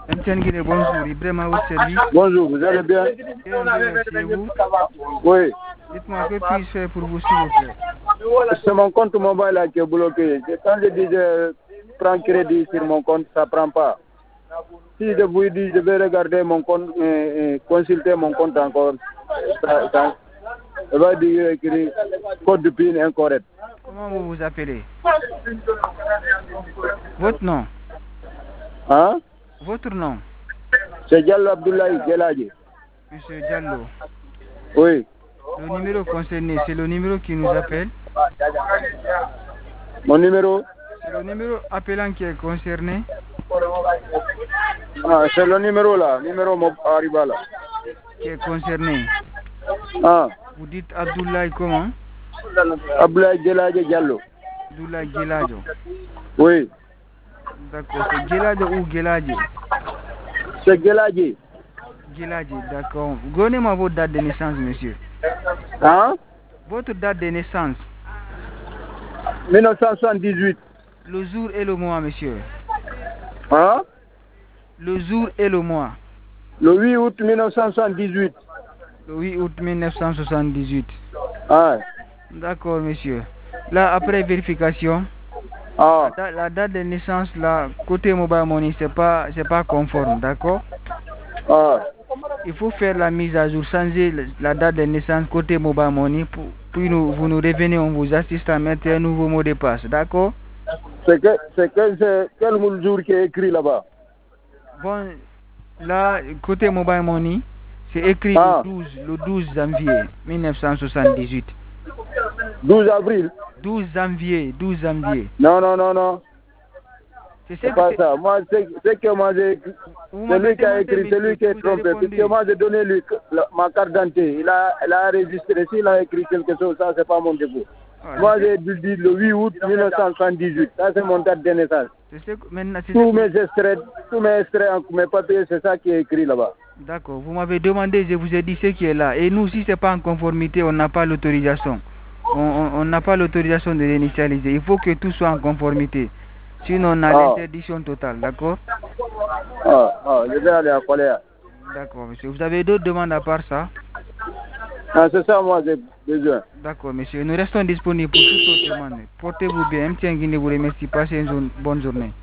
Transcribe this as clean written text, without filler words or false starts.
MTN Guinée, bonjour. Ibrahima à votre service. Bonjour, vous allez bien? Bien, merci et vous. Oui. Dites-moi, que puis-je faire pour vous, s'il vous plaît? C'est mon compte mobile là qui est bloqué. Quand je dis je prends crédit sur mon compte, ça ne prend pas. Si je vous dis je vais regarder mon compte, consulter mon compte encore, ça va dire écrit code de PIN incorrect. Comment vous vous appelez? Votre nom? Hein? Votre nom? C'est Diallo Abdoulaye Djeladji. Monsieur Diallo. Oui. Le numéro concerné, c'est le numéro qui nous appelle? Mon numéro? C'est le numéro appelant qui est concerné? Ah, c'est le numéro là, numéro Ariba là. Qui est concerné? Ah. Vous dites Abdoulaye comment? Abdoulaye Djeladji Diallo. Abdoulaye Djeladji. Oui. D'accord, c'est Djeladji ou Djeladji? C'est Djeladji. Djeladji, d'accord. Donnez-moi votre date de naissance, monsieur. Hein? Votre date de naissance? 1978. Le jour et le mois, monsieur. Hein? Le jour et le mois. Le 8 août 1978. Le 8 août 1978. Ah. D'accord, monsieur. Là, après vérification, la date de naissance, là, côté Mobile Money, c'est pas conforme, d'accord? Ah. Il faut faire la mise à jour, changer la date de naissance côté Mobile Money, puis vous nous revenez, on vous assiste à mettre un nouveau mot de passe, d'accord? C'est quel jour qui est écrit là-bas? Bon, là, côté Mobile Money, c'est écrit le 12 janvier 1978. 12 avril? 12 janvier. Non. C'est pas ça. Moi, c'est que moi j'ai écrit. C'est lui qui a écrit, c'est lui qui est trompé. Parce que moi j'ai donné lui ma carte d'identité. Il a enregistré. S'il a écrit quelque chose, ça c'est pas mon défaut. Moi j'ai dit le 8 août 1978. Ça c'est mon date de naissance. Tous mes extraits, mes papiers, c'est ça qui est écrit là-bas. D'accord. Vous m'avez demandé, je vous ai dit ce qui est là. Et nous, si c'est pas en conformité, on n'a pas l'autorisation. On n'a pas l'autorisation de l'initialiser. Il faut que tout soit en conformité. Sinon, on a l'interdiction totale, d'accord? Je vais aller à Coléa. D'accord, monsieur. Vous avez d'autres demandes à part ça? C'est ça, moi, j'ai besoin. D'accord, monsieur. Nous restons disponibles pour toutes autres demandes. Portez-vous bien. MTN Guinée vous remercie. Passez une bonne journée.